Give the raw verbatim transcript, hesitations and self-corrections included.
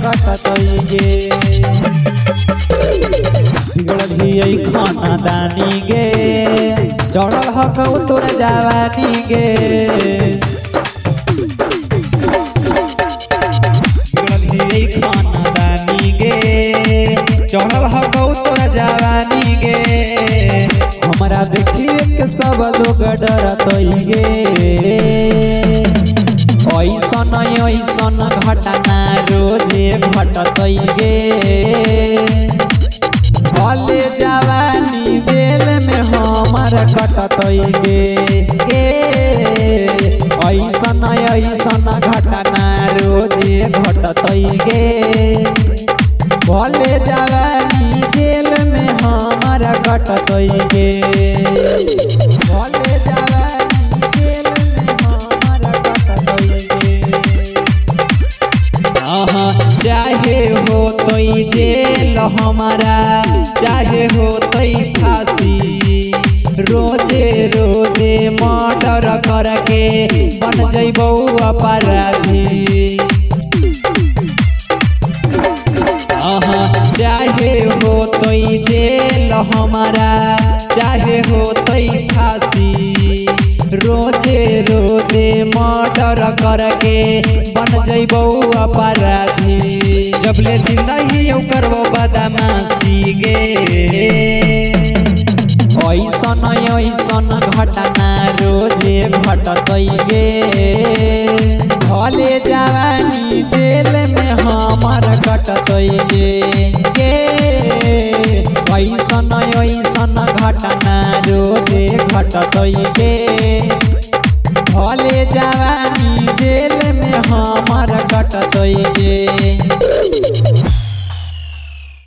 कटतई गे बिगड़ी खाना दानी गे चढ़ल हक तोर जवानी गे बिगड़ी खाना दानी गे चढ़ल हक तोर जवानी गे हमारा देखिए के सब लोग डरतई गे ऐसन ऐसन घटना रोजे घटतई गे भले जवानी जेल में हमार कटतई गे ऐसन ऐसन घटना रोजे घटतई गे भले जवानी जेल में हमार कटतई गे भले जवानी जेल में हमार कटतई गे चाहे हो तई जेल हमारा चाहे हो तई फांसी रोजे रोजे मर्डर करके बन जइबो अपराधी चाहे हो तई जेल हमारा चाहे हो तई फांसी रोजे रोजे मर्डर करके बन जइबो अपराधी जबले जिंदा ही करबो बदमाशी गे ऐसन ऐसन घटना रोजे घटतई गे भले जवानी जेल में हमार कटतई गे ऐसन ऐसन घटना रोजे घटतई गे भले जवानी जेल में हमार कटतई गे।